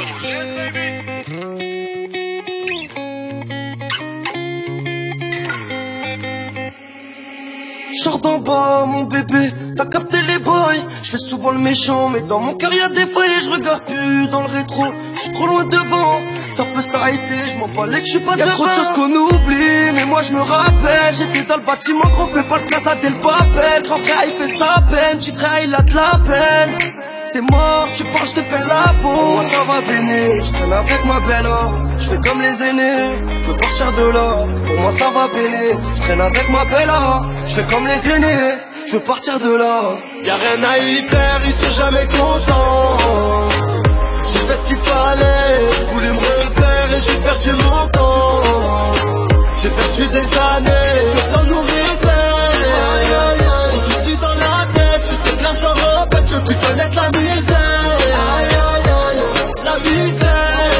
Sors d'en bas, mon bébé, t'as capté les boys. Je fais souvent le méchant, mais dans mon cœur y'a des feuilles. Je regarde plus dans le rétro, je suis trop loin devant. Ça peut s'arrêter, je m'en bats les que je suis pas devant. Y'a trop de choses qu'on oublie, mais moi je me rappelle. J'étais dans le bâtiment, qu'on fait pas le place à tel papel. Grand frère il fait sa peine, petit frère il a de la peine. C'est mort, tu parles, je te fais la peau. Moi ça va bénir, je traîne avec ma belle or. Je fais comme les aînés, je veux partir de là. Pour moi ça va bénir, je traîne avec ma belle or. Je fais comme les aînés, je veux partir de là. Y'a rien à y faire, ils sont jamais contents. J'ai fait ce qu'il fallait, voulu me refaire et j'ai perdu mon temps. J'ai perdu des années, est-ce que je t'en nourrissais? Tu suis dans la tête, tu sais que l'argent repète, je veux plus connaître la misère. La misère.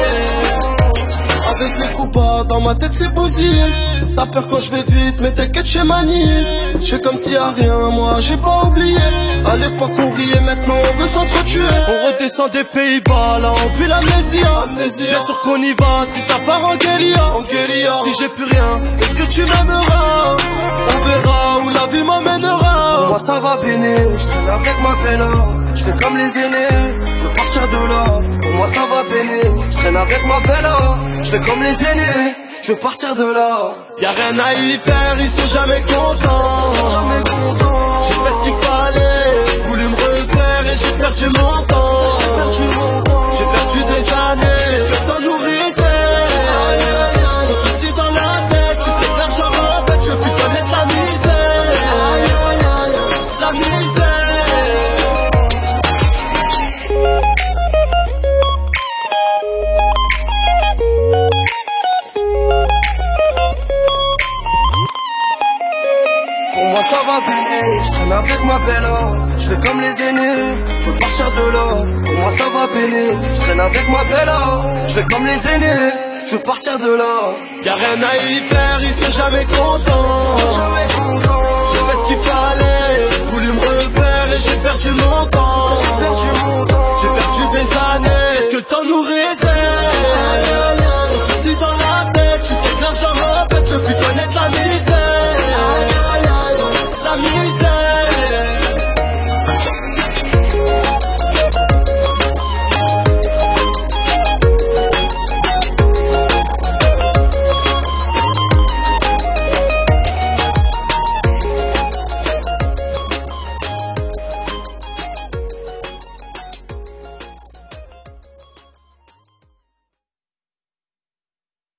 Avec les coups bas, dans ma tête c'est possible. T'as peur quand je vais vite, mais t'inquiète, j'ai manié. Je fais comme s'il y a rien, moi j'ai pas oublié. À l'époque on riait, maintenant on veut s'entretuer. On redescend des Pays-Bas, là on vit l'amnésie. Bien sûr qu'on y va, si ça part en guérilla. Si j'ai plus rien, est-ce que tu m'aimeras? On verra où la vie m'emmènera. Pour moi ça va bénir, je traîne avec ma belle or. Je fais comme les aînés, je veux partir de là. Pour moi ça va bénir, je traîne avec ma belle or. Je fais comme les aînés, je veux partir de là. Y'a rien à y faire, ils sont jamais contents. J'ai fait ce qu'il fallait, voulu me refaire et j'ai perdu mon temps. J'ai perdu des années, est-ce que t'en nourrissais? Tu suis dans la tête, tu sais que l'argent repète, je veux plus connaître la misère. La misère. Pour moi ça va bénir, je traîne avec ma belle or. Je fais comme les aînés, je veux partir de là. Pour moi ça va bénir, je traîne avec ma belle or. Je fais comme les aînés, je veux partir de là. Y'a rien à y faire, ils sont jamais contents. J'ai fait ce qu'il fallait, voulu me refaire et j'ai perdu mon temps.